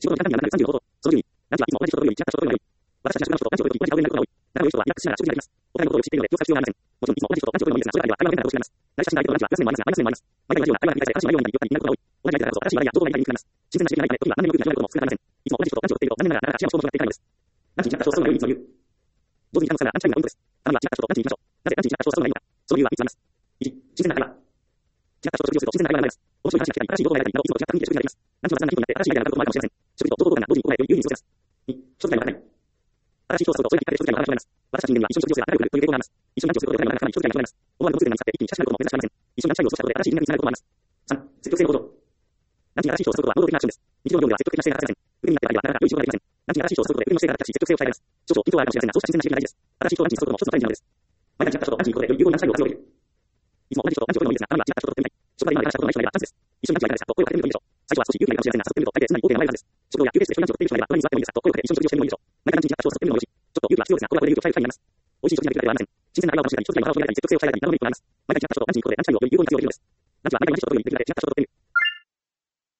仕事の時間にならない35度。その順位。ランチはいつも同じ人とより違った人とより多い。私たちが仕事とランチをとき、同じ顔でになることが多い。中の人はリラックスしながら食事になります。お互いのことを知っているので、気を使う必要がありません。もちろんいつも同じ人とランチをとるのもいいですが、それだけでは会話が出ないことを知られます。成り立ちしない人とランチはプラス面マイナス面マイナス。毎回同じような会話が繰り返され、新しい内容になり、よくになることが多い。同じ相手だからこそ、新しい話題や情報がやりたいにくなります。新鮮な刺激がないため、時は何年もよくなることも少なくありません。いつも同じ人とランチをとっていると、残念ながらなかなか幸せを求めていかないのです。ランチに違った人を誘うのが良い道の理由。上手に時間を使うのがランチタイムのポイントです。たまには違った人とランチに行きましょう。なぜランチに違った人を誘うのがいいのか。その理由は3つあります。1、新鮮な会話。違った人と食事をすると新鮮な会話が生まれます。面白い話が来たり、新しい情報が得られたりなど、いつもと違った雰囲気で食事になります。ランチは雑談になって新しいアイデアが浮かぶこともあるかもしれません。食事と情報交換が同時に行える有意義に過ごせます。2、人使いがわからない。新しい人を誘うと、それだけ一回で人使いがわからなくなります。私たち人間には一緒に食事をするが仲良くという傾向があります。一緒にランチをすることでなかなか人使いがわからないます。思わぬ共通点が見つかって一気に親しくなることも珍しくありません。一緒にランチタイムを過ごしたことで新しい人間につながることもあります。3、積極性の向上。ランチに新しい人を誘うことは能動的なアクションです。日常業務では積極的な姿勢が欠かせません。不利になってばかりはなかなか良い仕事ができません。ランチに新しい人を誘うことで不利の姿勢が発達し、積極性を鍛えられます。少々緊張はあるかもしれませんが、そうした新鮮な刺激が大事です。新しい人をランチに誘うことも一つのチャレンジなのです。毎回違った人とランチに行くことでより有効なランチタイムを活用できる。いつも同じ人とランチを取るのもいいですが、たまには違った人と取ってみたい。職場で今まで話したことのない人がいればチャンスです。一緒にランチはいかがですかと声をかけてみるといいでしょう。最初は少し勇気がいるかもしれませんが、誘ってみると大抵すんなり OK がもらえるはずです。食堂や休憩室で一緒にランチを取っている人がいれば、隣に座ってもいいですかと声をかけて一緒に食事をしてみるのもいいでしょう。毎回ランチに違った人を誘ってみるのもよし。ちょっと勇気は必要ですが、これはこれで有力になります。美味しい食事ができるだけではありません。新鮮な会話を楽しんだり、人使いの場を広げたり、積極性を鍛えたりなどのメリットがあります。毎回違った人とランチに行くことでランチタイムをより有効に活用できるのです。ランチは毎回同じ人と取るよりできるだけ違った人と取ってみる。